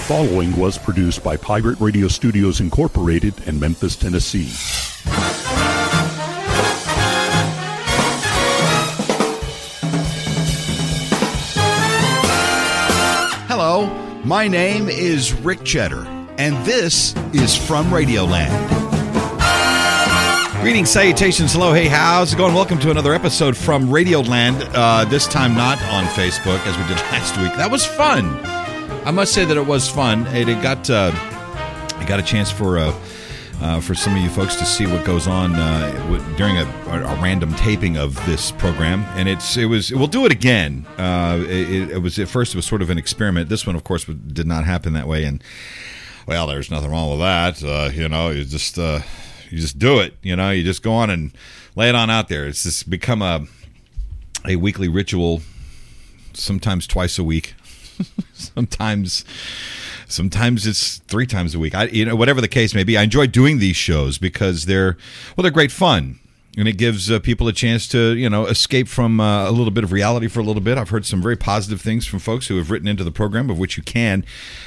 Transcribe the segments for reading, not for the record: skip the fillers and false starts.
following was produced by Pirate Radio Studios Incorporated in Memphis, Tennessee. Hello, my name is Rick Cheddar, and this is From Radioland. Greetings, salutations, hello, hey, how's it going? Welcome to another episode from Radioland. This time not on Facebook as we did last week. That was fun. I must say that it was fun. It got a chance for some of you folks to see what goes on during a random taping of this program, and we'll do it again. It was at first it was sort of an experiment. This one, of course, did not happen that way, and well, there's nothing wrong with that. You just do it. You just go on and lay it on out there. It's just become a weekly ritual. Sometimes twice a week. Sometimes it's 3 times a week. Whatever the case may be, I enjoy doing these shows because they're great fun, and it gives people a chance to escape from a little bit of reality for a little bit. I've heard some very positive things from folks who have written into the program, of which you can.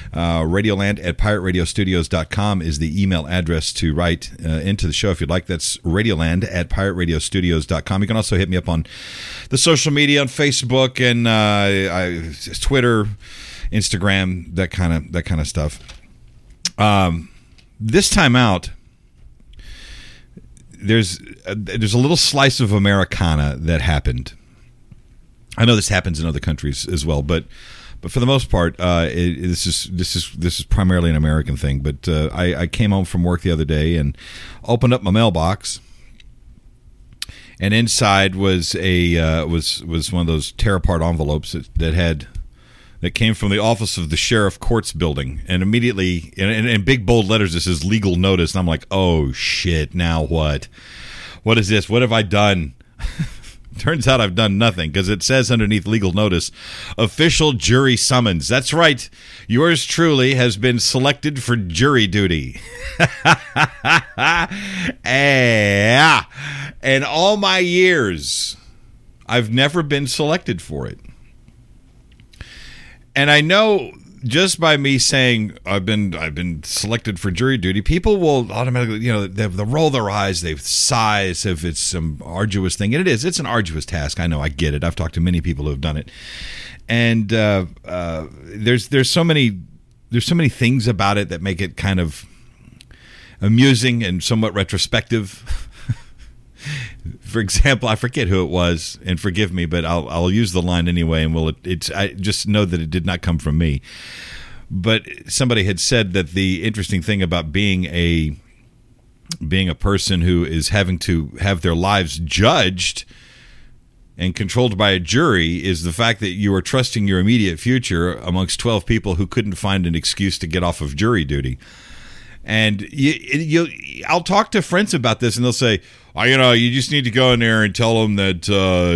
Radioland@pirateradiostudios.com is the email address to write into the show if you'd like. That's Radioland@pirateradiostudios.com. You can also hit me up on the social media on Facebook and Twitter, Instagram, that kind of stuff. This time out, there's a little slice of Americana that happened. I know this happens in other countries as well, but for the most part, this is primarily an American thing. But I came home from work the other day and opened up my mailbox, and inside was was one of those tear apart envelopes that came from the office of the sheriff courts building, and immediately in big bold letters it says legal notice, and I'm like, oh shit, now what is this? What have I done? Turns out I've done nothing, because it says underneath legal notice, official jury summons. That's right, yours truly has been selected for jury duty. And all my years I've never been selected for it. And I know just by me saying I've been selected for jury duty, people will automatically, they'll roll their eyes, they sigh as if it's some arduous thing. And it is. It's an arduous task. I know. I get it. I've talked to many people who have done it. And there's so many things about it that make it kind of amusing and somewhat retrospective. For example, I forget who it was, and forgive me, but I'll use the line anyway, and I just know that it did not come from me. But somebody had said that the interesting thing about being a person who is having to have their lives judged and controlled by a jury is the fact that you are trusting your immediate future amongst 12 people who couldn't find an excuse to get off of jury duty. And I'll talk to friends about this, and they'll say, "Oh, you just need to go in there and tell them that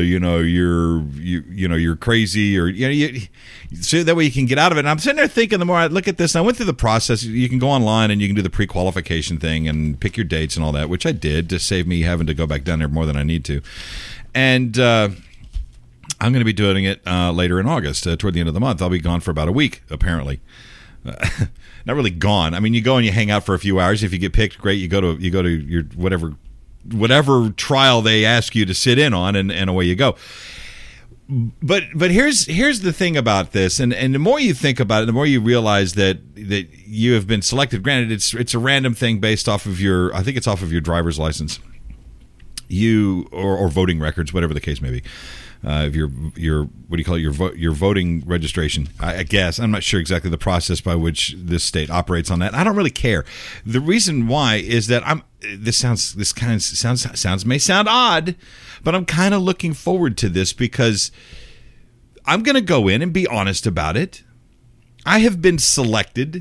you're crazy, or so that way you can get out of it." And I'm sitting there thinking, the more I look at this, and I went through the process. You can go online and you can do the pre-qualification thing and pick your dates and all that, which I did to save me having to go back down there more than I need to. And I'm going to be doing it later in August, toward the end of the month. I'll be gone for about a week, apparently. Not really gone. I mean, you go and you hang out for a few hours. If you get picked, great. You go to your whatever trial they ask you to sit in on, and away you go. But here's the thing about this, and the more you think about it, the more you realize that you have been selected. Granted, it's a random thing based off of I think it's off of your driver's license, or voting records, whatever the case may be. Your what do you call it? Your voting registration. I guess I'm not sure exactly the process by which this state operates on that. I don't really care. The reason why is that this may sound odd, but I'm kind of looking forward to this because I'm going to go in and be honest about it. I have been selected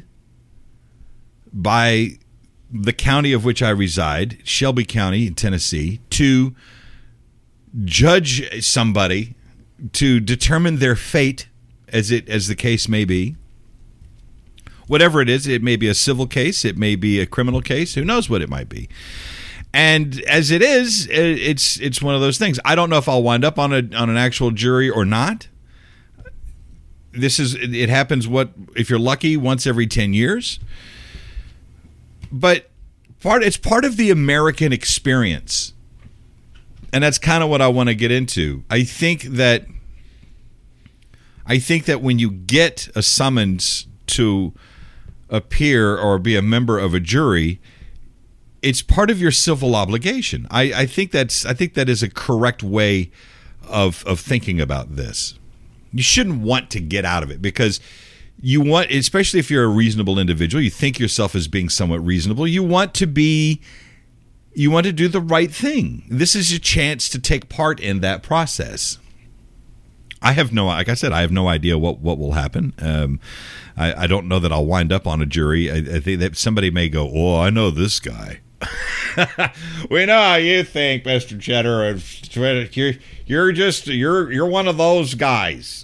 by the county of which I reside, Shelby County in Tennessee, to judge somebody, to determine their fate, as the case may be. Whatever it is, it may be a civil case, it may be a criminal case, who knows what it might be. And as it is, it's one of those things. I don't know if I'll wind up on an actual jury or not. it happens, if you're lucky, once every 10 years. But it's part of the American experience. And that's kind of what I want to get into. I think that when you get a summons to appear or be a member of a jury, it's part of your civil obligation. I think that is a correct way of thinking about this. You shouldn't want to get out of it because you want, especially if you're a reasonable individual, you think yourself as being somewhat reasonable. You want to do the right thing. This is your chance to take part in that process. Like I said, I have no idea what will happen. I don't know that I'll wind up on a jury. I think that somebody may go, "Oh, I know this guy." We know how you think, Mr. Cheddar. You're one of those guys.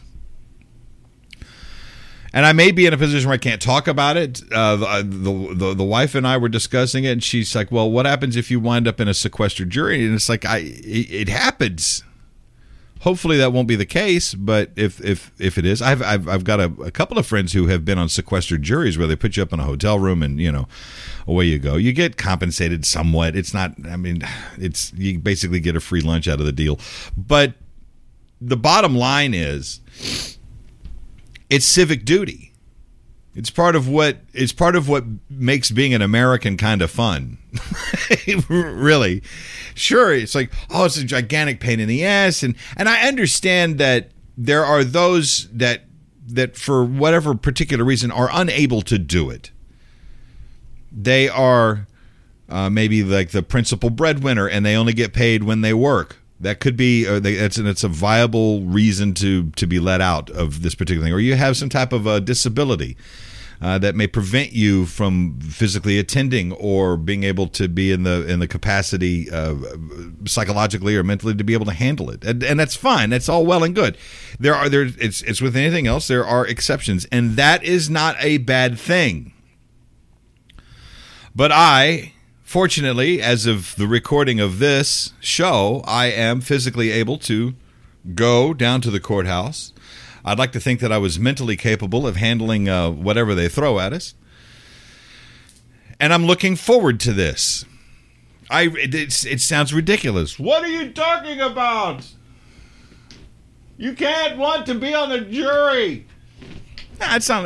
And I may be in a position where I can't talk about it. The wife and I were discussing it, and she's like, "Well, what happens if you wind up in a sequestered jury?" And it's like, it happens. Hopefully that won't be the case, but if it is, I've got a couple of friends who have been on sequestered juries where they put you up in a hotel room and away you go. You get compensated somewhat. It's not. I mean, you basically get a free lunch out of the deal. But the bottom line is, it's civic duty. It's part of what makes being an American kind of fun. Really. Sure, it's like, oh, it's a gigantic pain in the ass, and I understand that there are those that for whatever particular reason are unable to do it. They are maybe like the principal breadwinner, and they only get paid when they work. That could be, it's a viable reason to be let out of this particular thing. Or you have some type of a disability that may prevent you from physically attending or being able to be in the capacity psychologically or mentally to be able to handle it, and that's fine. That's all well and good. It's with anything else. There are exceptions, and that is not a bad thing. But fortunately, as of the recording of this show, I am physically able to go down to the courthouse. I'd like to think that I was mentally capable of handling whatever they throw at us. And I'm looking forward to this. It sounds ridiculous. What are you talking about? You can't want to be on the jury. It's not,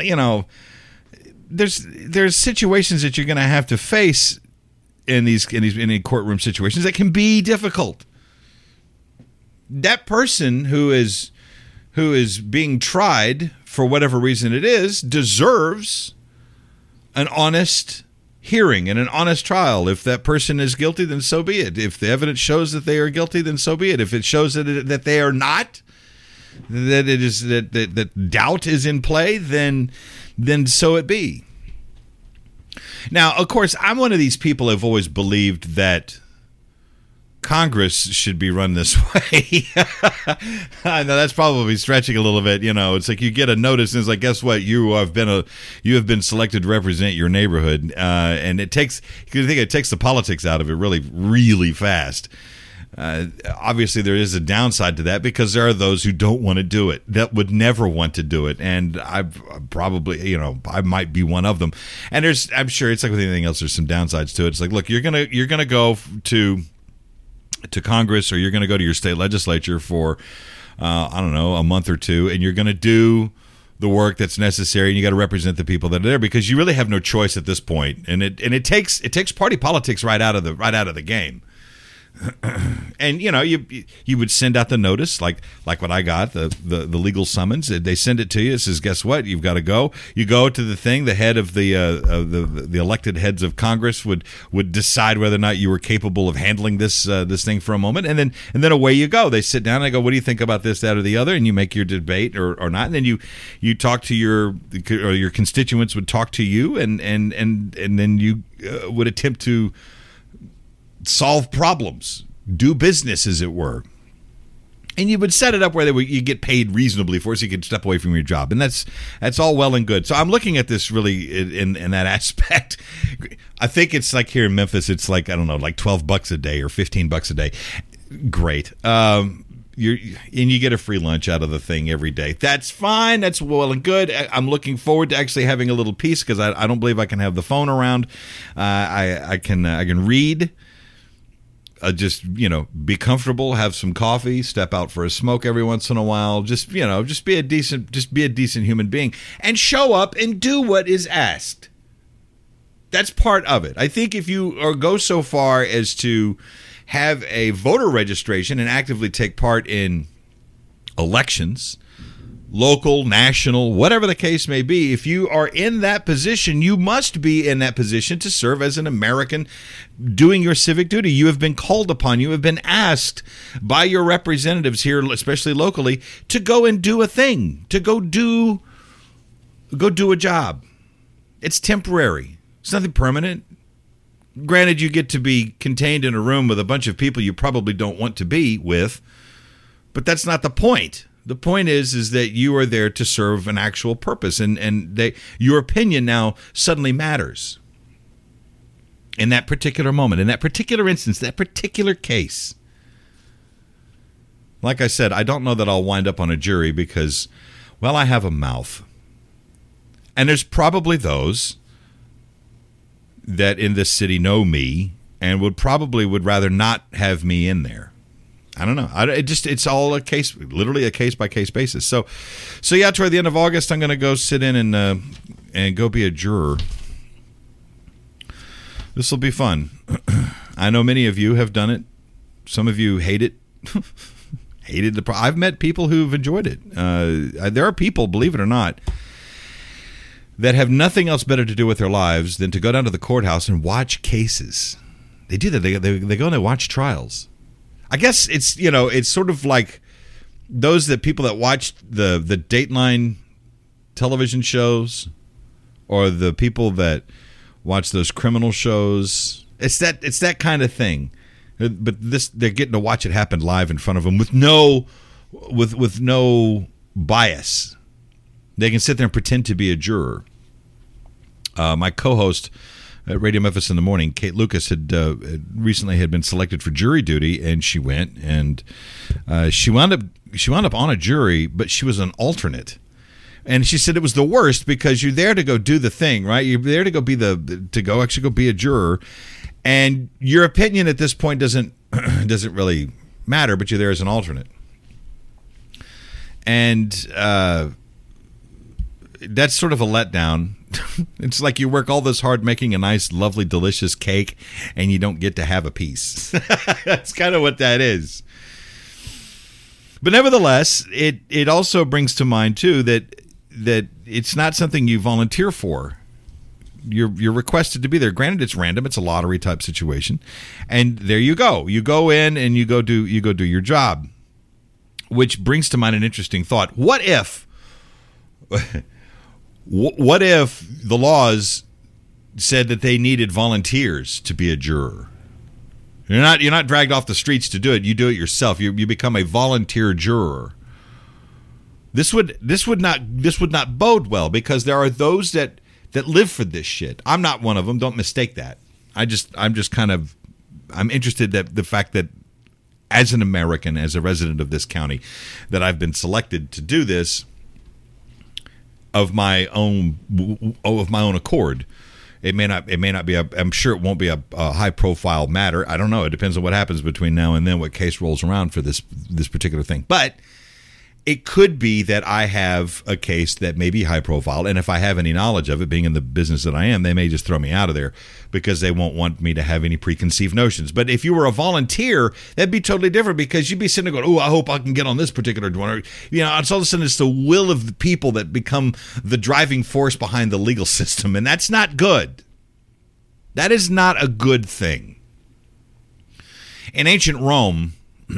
there's situations that you're going to have to face in any courtroom situations that can be difficult. That person who is being tried for whatever reason it is deserves an honest hearing and an honest trial. If that person is guilty, then so be it. If the evidence shows that they are guilty, then so be it. If it shows that they are not, that doubt is in play, then so it be. Now, of course, I'm one of these people who've always believed that Congress should be run this way. I know that's probably stretching a little bit. It's like you get a notice and it's like, guess what? You have been selected to represent your neighborhood, and it takes the politics out of it really, really fast. Obviously, there is a downside to that because there are those who don't want to do it, that would never want to do it, and I've probably, I might be one of them. And I'm sure it's like with anything else. There's some downsides to it. It's like, look, you're gonna go to Congress, or you're going to go to your state legislature for I don't know, a month or two, and you're going to do the work that's necessary, and you got to represent the people that are there, because you really have no choice at this point. And it takes party politics right out of the game. And you would send out the notice like what I got, the legal summons. They send it to you. It says, guess what? You've got to go. You go to the thing. The head of the elected heads of Congress would decide whether or not you were capable of handling this thing for a moment, and then away you go. They sit down and they go, what do you think about this, that, or the other? And you make your debate or not. And then you talk to your constituents would talk to you, and then you would attempt to solve problems, do business, as it were. And you would set it up where you get paid reasonably for it, so you could step away from your job. And that's all well and good. So I'm looking at this really in that aspect. I think it's like here in Memphis, it's like, I don't know, like $12 a day or $15 a day. Great. you get a free lunch out of the thing every day. That's fine. That's well and good. I'm looking forward to actually having a little peace because I don't believe I can have the phone around. I can read. Just be comfortable, have some coffee, step out for a smoke every once in a while. Just be a decent human being and show up and do what is asked. That's part of it. I think if you go so far as to have a voter registration and actively take part in elections, local, national, whatever the case may be, if you are in that position, you must be in that position to serve as an American doing your civic duty. You have been called upon. You have been asked by your representatives here, especially locally, to go and do a thing, to go do a job. It's temporary. It's nothing permanent. Granted, you get to be contained in a room with a bunch of people you probably don't want to be with, but that's not the point. The point is that you are there to serve an actual purpose, and your opinion now suddenly matters. In that particular moment, in that particular instance, that particular case. Like I said, I don't know that I'll wind up on a jury because, well, I have a mouth. And there's probably those that in this city know me and would rather not have me in there. I don't know. It's all literally a case by case basis. So yeah, toward the end of August, I'm going to go sit in and go be a juror. This will be fun. I know many of you have done it. Some of you hate it. I've met people who've enjoyed it. There are people, believe it or not, that have nothing else better to do with their lives than to go down to the courthouse and watch cases. They do that. They go and they watch trials. I guess it's sort of like people that watch the Dateline television shows, or the people that watch those criminal shows. It's that kind of thing. But they're getting to watch it happen live in front of them with no bias. They can sit there and pretend to be a juror. My co-host at Radio Memphis in the Morning, Kate Lucas, had recently been selected for jury duty, and she went and she wound up on a jury, but she was an alternate. And she said it was the worst because you're there to go do the thing, right? You're there to go actually go be a juror, and your opinion at this point doesn't really matter, but you're there as an alternate. And that's sort of a letdown. It's like you work all this hard making a nice, lovely, delicious cake, and you don't get to have a piece. That's kind of what that is. But nevertheless, it also brings to mind, too, that it's not something you volunteer for. You're requested to be there. Granted, it's random. It's a lottery type situation. And there you go. You go in and you go do your job. Which brings to mind an interesting thought. What if the laws said that they needed volunteers to be a juror? You're not dragged off the streets to do it. You do it yourself. You become a volunteer juror. This would not bode well, because there are those that live for this shit. I'm not one of them. Don't mistake that. I'm interested that the fact that as an American, as a resident of this county, that I've been selected to do this of my own accord. It may not be I'm sure it won't be a high profile matter. I don't know. It depends on what happens between now and then, what case rolls around for this particular thing. But it could be that I have a case that may be high profile, and if I have any knowledge of it, being in the business that I am, they may just throw me out of there because they won't want me to have any preconceived notions. But if you were a volunteer, that'd be totally different, because you'd be sitting there going, "Oh, I hope I can get on this particular one." It's all of a sudden it's the will of the people that become the driving force behind the legal system, and that's not good. That is not a good thing. In ancient Rome,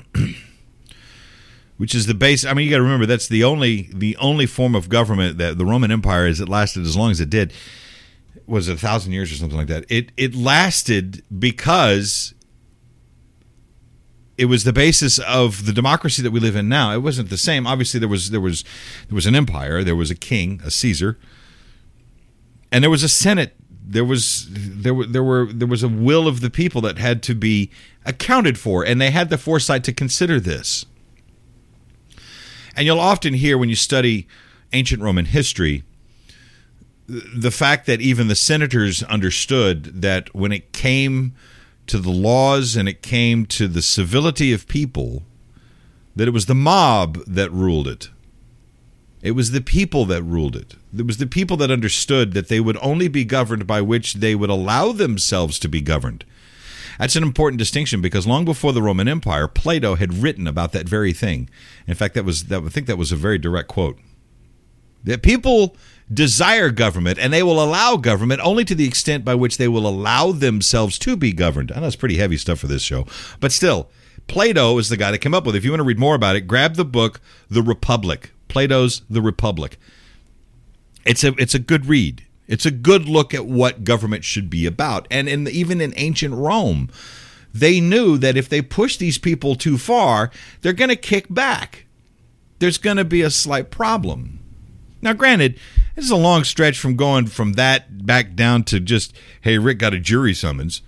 which is the base. I mean, you got to remember that's the only form of government that the Roman Empire, as it lasted as long as it did, was 1,000 years or something like that. It lasted because it was the basis of the democracy that we live in now. It wasn't the same. Obviously, there was an empire, there was a king, a Caesar, and there was a Senate. There was a will of the people that had to be accounted for, and they had the foresight to consider this. And you'll often hear when you study ancient Roman history, the fact that even the senators understood that when it came to the laws and it came to the civility of people, that it was the mob that ruled it. It was the people that ruled it. It was the people that understood that they would only be governed by which they would allow themselves to be governed. That's an important distinction because long before the Roman Empire, Plato had written about that very thing. In fact, I think that was a very direct quote. That people desire government and they will allow government only to the extent by which they will allow themselves to be governed. I know it's pretty heavy stuff for this show, but still, Plato is the guy that came up with it. If you want to read more about it, grab the book, The Republic. Plato's The Republic. It's a good read. It's a good look at what government should be about. And even in ancient Rome, they knew that if they push these people too far, they're going to kick back. There's going to be a slight problem. Now, granted, this is a long stretch from going from that back down to just, hey, Rick got a jury summons.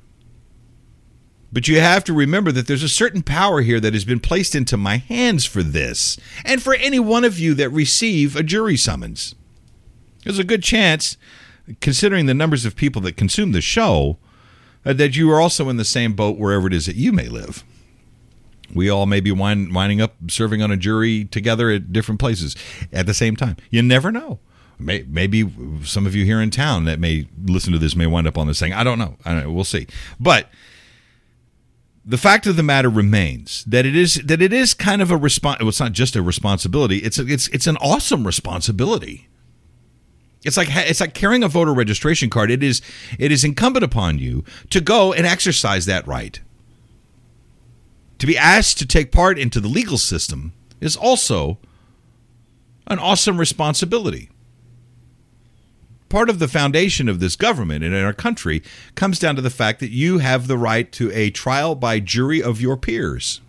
But you have to remember that there's a certain power here that has been placed into my hands for this, and for any one of you that receive a jury summons. There's a good chance, considering the numbers of people that consume the show, that you are also in the same boat wherever it is that you may live. We all may be winding up serving on a jury together at different places at the same time. You never know. Maybe some of you here in town that may listen to this may wind up on this thing. I don't know. We'll see. But the fact of the matter remains that it is kind of a well, it's not just a responsibility. It's an awesome responsibility. It's like carrying a voter registration card. It is incumbent upon you to go and exercise that right. To be asked to take part into the legal system is also an awesome responsibility. Part of the foundation of this government and in our country comes down to the fact that you have the right to a trial by jury of your peers.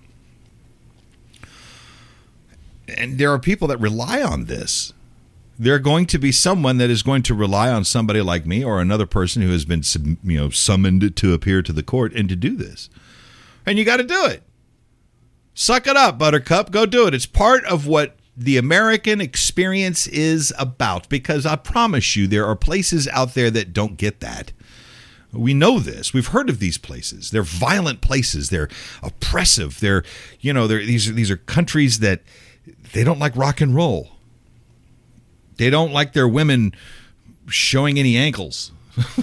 And there are people that rely on this. There are going to be someone that is going to rely on somebody like me or another person who has been summoned to appear to the court and to do this. And you got to do it. Suck it up, Buttercup. Go do it. It's part of what the American experience is about, because I promise you there are places out there that don't get that. We know this. We've heard of these places. They're violent places. They're oppressive. These are countries that they don't like rock and roll. They don't like their women showing any ankles.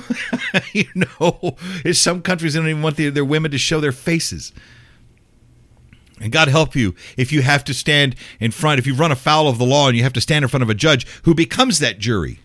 In some countries they don't even want their women to show their faces. And God help you if you have to stand in front, if you run afoul of the law and you have to stand in front of a judge who becomes that jury.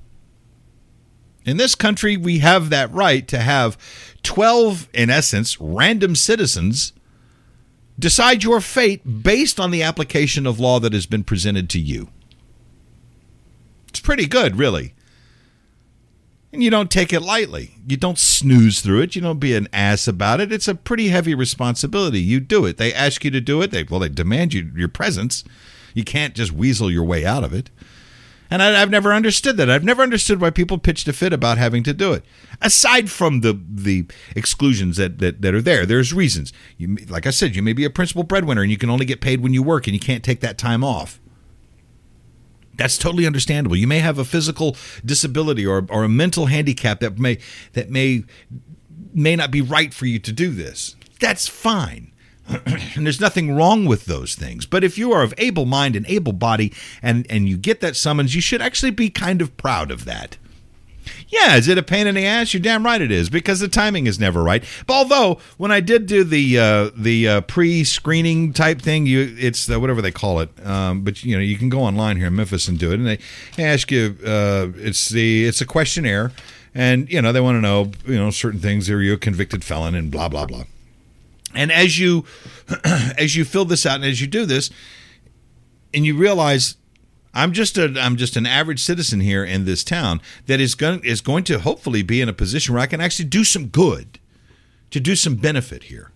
In this country, we have that right to have 12, in essence, random citizens decide your fate based on the application of law that has been presented to you. It's pretty good, really. And you don't take it lightly. You don't snooze through it. You don't be an ass about it. It's a pretty heavy responsibility. You do it. They ask you to do it. They demand your presence. You can't just weasel your way out of it. And I've never understood that. I've never understood why people pitched a fit about having to do it. Aside from the exclusions that are there, there's reasons. Like I said, you may be a principal breadwinner and you can only get paid when you work and you can't take that time off. That's totally understandable. You may have a physical disability or a mental handicap that may not be right for you to do this. That's fine. And there's nothing wrong with those things. But if you are of able mind and able body and you get that summons, you should actually be kind of proud of that. Yeah, is it a pain in the ass? You're damn right it is, because the timing is never right. But although, when I did do the pre-screening type thing, it's whatever they call it. But you can go online here in Memphis and do it, and they ask you. It's a questionnaire, and they want to know certain things. Are you a convicted felon and blah blah blah. And as you fill this out and as you do this, and you realize, I'm just an average citizen here in this town that is going to hopefully be in a position where I can actually do some good, to do some benefit here.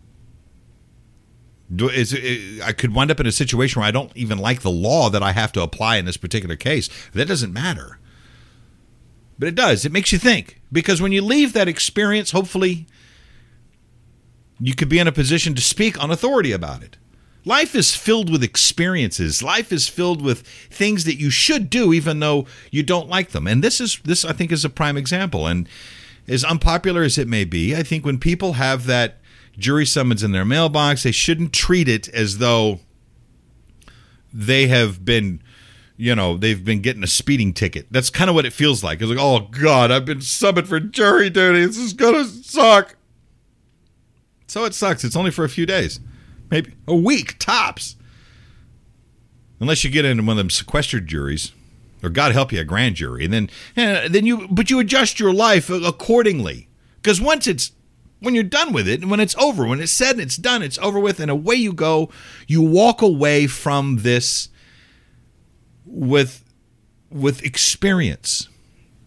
I could wind up in a situation where I don't even like the law that I have to apply in this particular case. That doesn't matter. But it does. It makes you think. Because when you leave that experience, hopefully, you could be in a position to speak on authority about it. Life is filled with experiences. Life is filled with things that you should do even though you don't like them. And this I think is a prime example. And as unpopular as it may be, I think when people have that jury summons in their mailbox, they shouldn't treat it as though they have been, they've been getting a speeding ticket. That's kind of what it feels like. It's like, oh God, I've been summoned for jury duty. This is going to suck. So it sucks. It's only for a few days. Maybe a week, tops. Unless you get into one of them sequestered juries, or God help you, a grand jury. And then you adjust your life accordingly. Because when you're done with it, and when it's over, when it's said and it's done, it's over with, and away you go, you walk away from this with experience.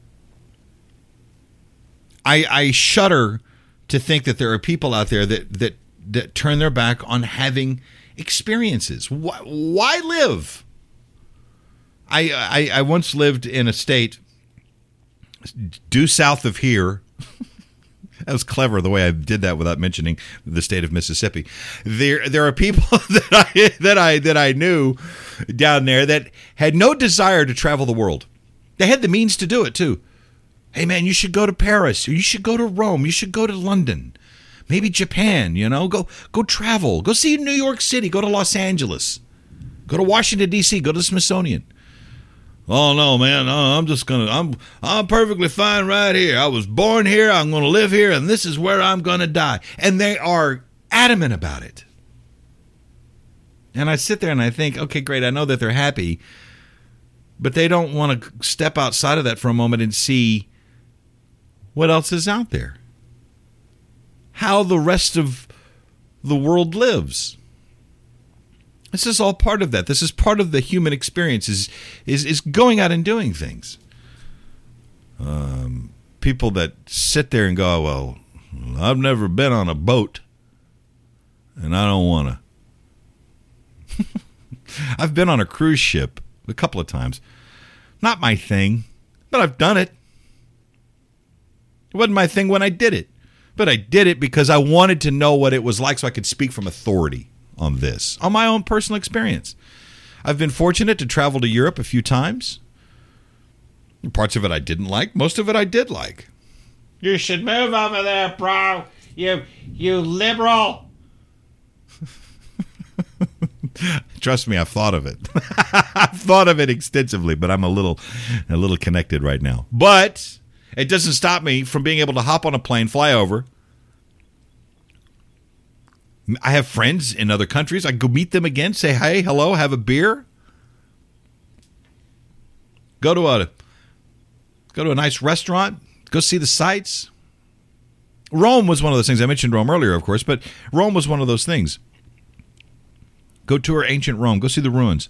I shudder to think that there are people out there that turn their back on having experiences. Why live? I once lived in a state due south of here. That was clever the way I did that without mentioning the state of Mississippi. There are people that I knew down there that had no desire to travel the world. They had the means to do it too. Hey man, you should go to Paris, or you should go to Rome, you should go to London, maybe Japan. Go travel, go see New York City, go to Los Angeles, go to Washington D.C., go to the Smithsonian. Oh no, man! I'm perfectly fine right here. I was born here. I'm going to live here, and this is where I'm going to die. And they are adamant about it. And I sit there and I think, okay, great. I know that they're happy, but they don't want to step outside of that for a moment and see what else is out there. How the rest of the world lives. This is all part of that. This is part of the human experience, is going out and doing things. People that sit there and go, well, I've never been on a boat, and I don't want to. I've been on a cruise ship a couple of times. Not my thing, but I've done it. It wasn't my thing when I did it, but I did it because I wanted to know what it was like so I could speak from authority on this, on my own personal experience. I've been fortunate to travel to Europe a few times. Parts of it I didn't like. Most of it I did like. You should move over there, bro. You liberal. Trust me, I've thought of it. I've thought of it extensively, but I'm a little connected right now. But it doesn't stop me from being able to hop on a plane, fly over. I have friends in other countries. I go meet them again, say hey, hello, have a beer. Go to a nice restaurant, go see the sights. Rome was one of those things. I mentioned Rome earlier, of course, but Rome was one of those things. Go tour ancient Rome, go see the ruins.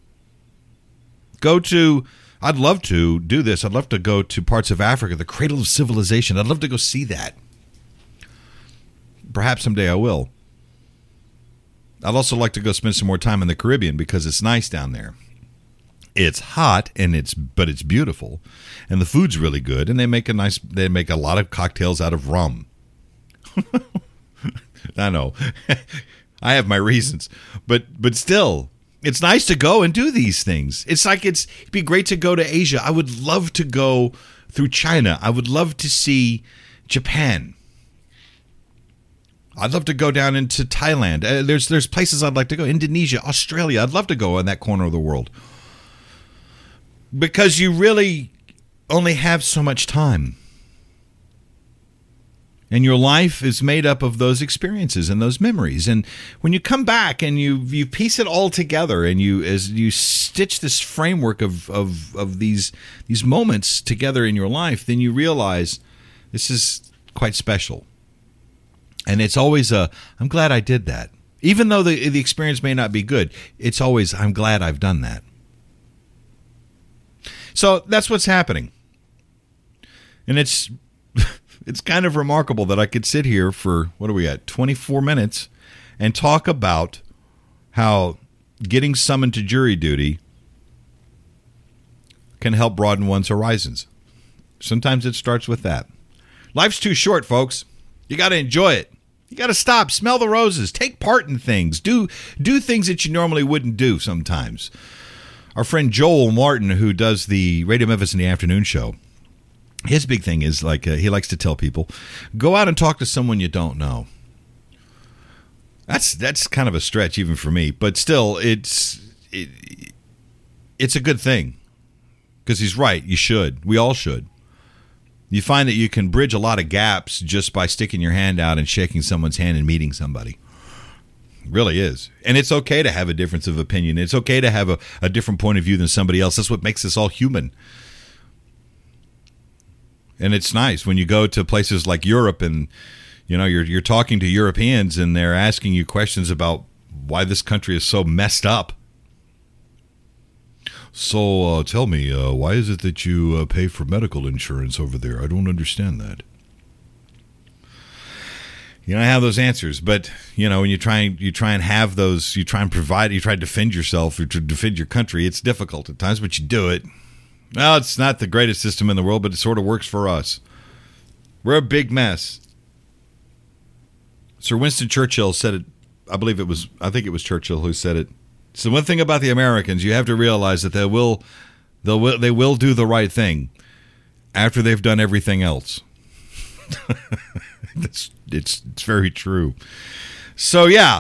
I'd love to do this. I'd love to go to parts of Africa, the cradle of civilization. I'd love to go see that. Perhaps someday I will. I'd also like to go spend some more time in the Caribbean because it's nice down there. It's hot but it's beautiful, and the food's really good. And they make a lot of cocktails out of rum. I know, I have my reasons, but still, it's nice to go and do these things. It's like it'd be great to go to Asia. I would love to go through China. I would love to see Japan. I'd love to go down into Thailand. There's places I'd like to go. Indonesia, Australia. I'd love to go in that corner of the world. Because you really only have so much time. And your life is made up of those experiences and those memories. And when you come back and you piece it all together and as you stitch this framework of these moments together in your life, then you realize this is quite special. And it's always I'm glad I did that. Even though the experience may not be good, it's always, I'm glad I've done that. So that's what's happening. And it's kind of remarkable that I could sit here for, 24 minutes and talk about how getting summoned to jury duty can help broaden one's horizons. Sometimes it starts with that. Life's too short, folks. You got to enjoy it. You got to stop, smell the roses, take part in things, do things that you normally wouldn't do sometimes. Our friend Joel Martin, who does the Radio Memphis in the Afternoon show, his big thing is he likes to tell people, go out and talk to someone you don't know. That's kind of a stretch even for me, but still, it's a good thing because he's right. You should. We all should. You find that you can bridge a lot of gaps just by sticking your hand out and shaking someone's hand and meeting somebody. It really is. And it's okay to have a difference of opinion. It's okay to have a different point of view than somebody else. That's what makes us all human. And it's nice when you go to places like Europe and you're talking to Europeans and they're asking you questions about why this country is so messed up. So tell me, why is it that you pay for medical insurance over there? I don't understand that. You don't have those answers, but when you try and have those, you try and provide, you try to defend yourself or to defend your country. It's difficult at times, but you do it. Well, it's not the greatest system in the world, but it sort of works for us. We're a big mess. Sir Winston Churchill said it. I think it was Churchill who said it. So one thing about the Americans, you have to realize that they will do the right thing after they've done everything else. It's very true. So yeah,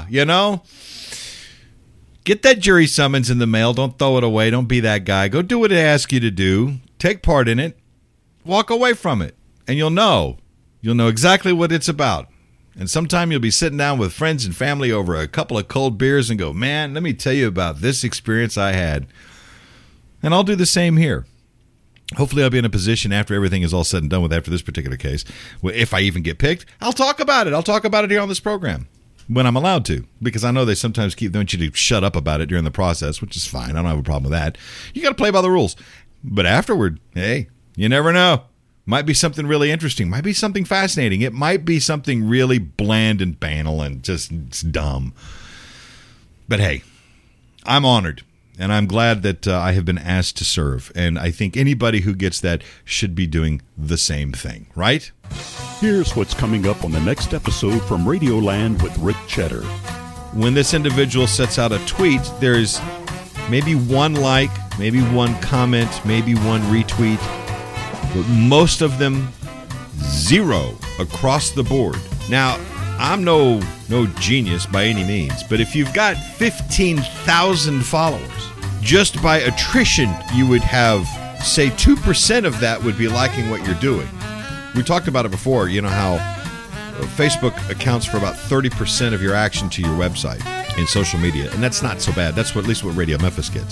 get that jury summons in the mail. Don't throw it away. Don't be that guy. Go do what they ask you to do. Take part in it. Walk away from it, and you'll know exactly what it's about. And sometime you'll be sitting down with friends and family over a couple of cold beers and go, man, let me tell you about this experience I had. And I'll do the same here. Hopefully I'll be in a position after everything is all said and done with after this particular case, if I even get picked, I'll talk about it. I'll talk about it here on this program when I'm allowed to, because I know they sometimes want you to shut up about it during the process, which is fine. I don't have a problem with that. You got to play by the rules. But afterward, hey, you never know. Might be something really interesting. Might be something fascinating. It might be something really bland and banal and just dumb. But hey, I'm honored, and I'm glad that I have been asked to serve. And I think anybody who gets that should be doing the same thing, right? Here's what's coming up on the next episode from Radioland with Rick Cheddar. When this individual sets out a tweet, there's maybe one like, maybe one comment, maybe one retweet. But most of them, zero across the board. Now, I'm no genius by any means, but if you've got 15,000 followers, just by attrition, you would have, say, 2% of that would be liking what you're doing. We talked about it before, how Facebook accounts for about 30% of your action to your website in social media, and that's not so bad. That's at least what Radio Memphis gets.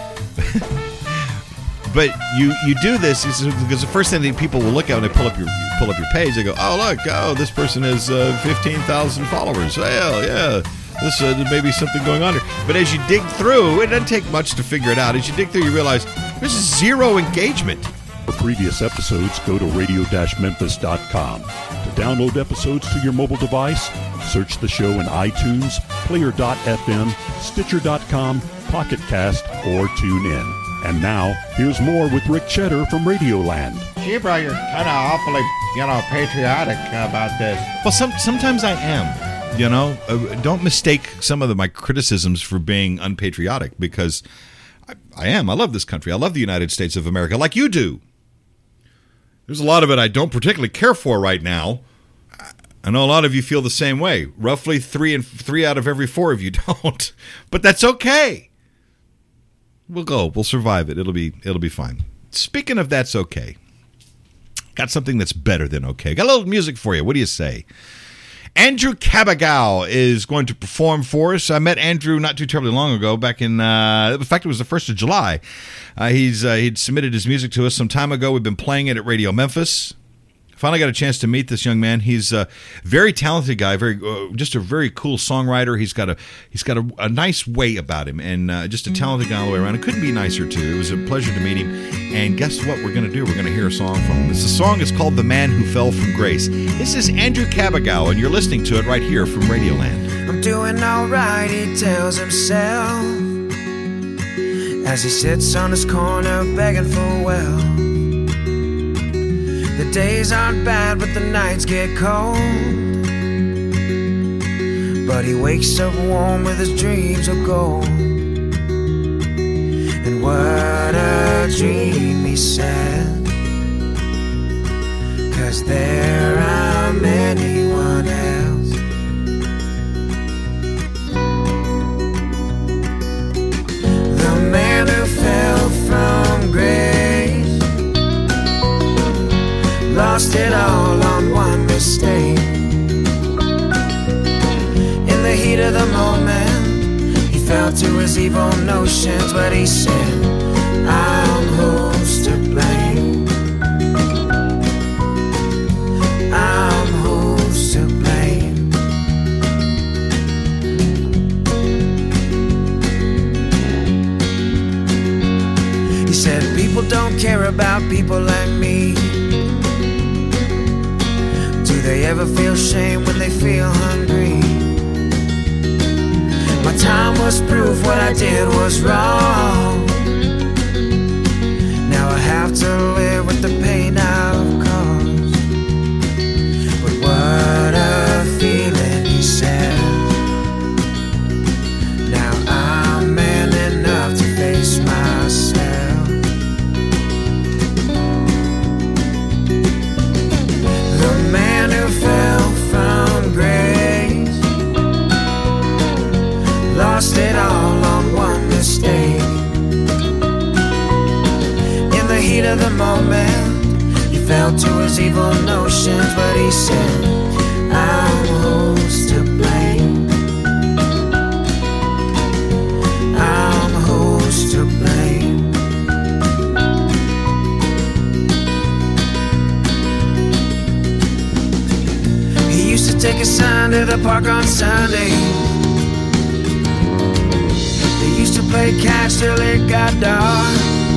But you do this because the first thing that people will look at when they pull up your page, they go, oh, look, this person has 15,000 followers. Well, yeah, this may be something going on here. But as you dig through, it doesn't take much to figure it out. As you dig through, you realize there's zero engagement. For previous episodes, go to radio-memphis.com. To download episodes to your mobile device, search the show in iTunes, Player.fm, Stitcher.com, Pocket Cast, or TuneIn. And now, here's more with Rick Cheddar from Radioland. Gee, bro, you're kind of awfully, patriotic about this. Well, sometimes I am. Don't mistake some of my criticisms for being unpatriotic, because I am. I love this country. I love the United States of America, like you do. There's a lot of it I don't particularly care for right now. I know a lot of you feel the same way. Roughly 3 out of every 4 of you don't. But that's okay. We'll survive it. It'll be fine. Speaking of that's okay, got something that's better than okay. Got a little music for you. What do you say? Andrew Cabagow is going to perform for us. I met Andrew not too terribly long ago, back in fact, it was the 1st of July. He'd submitted his music to us some time ago. We've been playing it at Radio Memphis. Finally got a chance to meet this young man. He's a very talented guy, just a very cool songwriter. He's got a nice way about him, and just a talented guy all the way around. It couldn't be nicer, too. It was a pleasure to meet him. And guess what we're going to do? We're going to hear a song from him. The song is called The Man Who Fell from Grace. This is Andrew Cabagow, and you're listening to it right here from Radioland. I'm doing all right, he tells himself, as he sits on his corner begging for well. The days aren't bad, but the nights get cold. but he wakes up warm with his dreams of gold. And what a dream, he said, 'cause there I'm anyone else. The man who fell from grace lost it all on one mistake. In the heat of the moment, he fell to his evil notions, but he said, I'm who's to blame. I'm who's to blame. He said, people don't care about people like me. Do they ever feel shame when they feel hungry? My time was proof what I did was wrong. Now I have to live with the pain I've caused. But what a feeling, he said. Now I'm man enough to face myself. The man who fell from grace lost it all on one mistake. In the heat of the moment, he fell to his evil notions, but he said, I'm who's to blame. I'm who's to blame. He used to take a sign to the park on Sunday. Used to play catch till it got dark,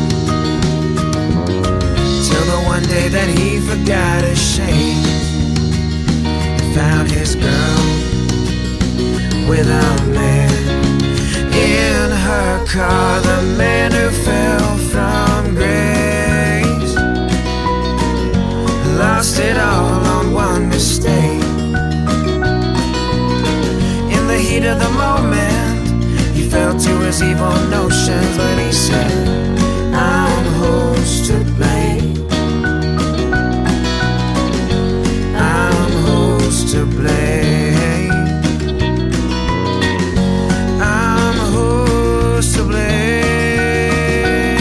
till the one day that he forgot his shame and found his girl with a man in her car. The man who fell from grace lost it all on one mistake. In the heat of the moment, he fell to his evil notions, but he said, I'm who's to blame. I'm who's to blame. I'm who's to blame.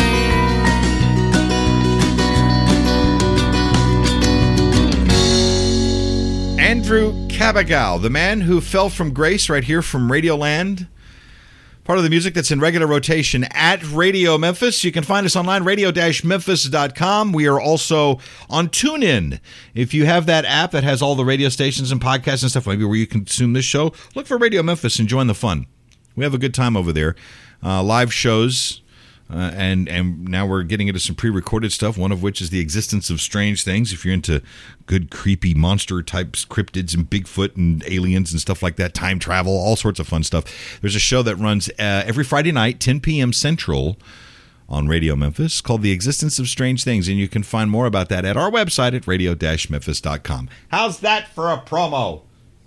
Andrew Cabagal, the man who fell from grace, right here from Radioland. Part of the music that's in regular rotation at Radio Memphis. You can find us online, radio-memphis.com. We are also on TuneIn. If you have that app that has all the radio stations and podcasts and stuff, maybe where you consume this show, look for Radio Memphis and join the fun. We have a good time over there. Live shows, and now we're getting into some pre-recorded stuff, one of which is The Existence of Strange Things. If you're into good, creepy monster types, cryptids and Bigfoot and aliens and stuff like that, time travel, all sorts of fun stuff. There's a show that runs every Friday night, 10 p.m. Central on Radio Memphis called The Existence of Strange Things, and you can find more about that at our website at radio-memphis.com. How's that for a promo?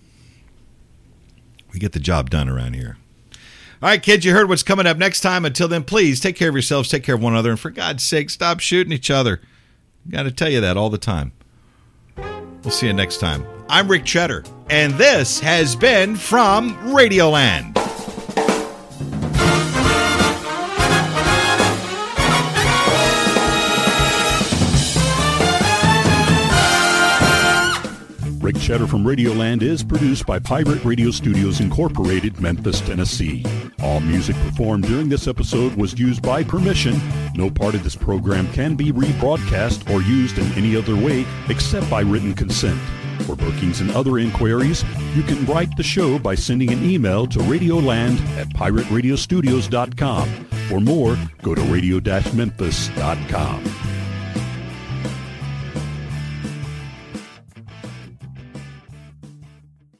We get the job done around here. All right, kids, you heard what's coming up next time. Until then, please take care of yourselves, take care of one another, and for God's sake, stop shooting each other. Got to tell you that all the time. We'll see you next time. I'm Rick Cheddar, and this has been From Radioland. Rick Cheddar from Radioland is produced by Pirate Radio Studios Incorporated, Memphis, Tennessee. All music performed during this episode was used by permission. No part of this program can be rebroadcast or used in any other way except by written consent. For bookings and other inquiries, you can write the show by sending an email to radioland@pirateradiostudios.com. For more, go to radio-memphis.com.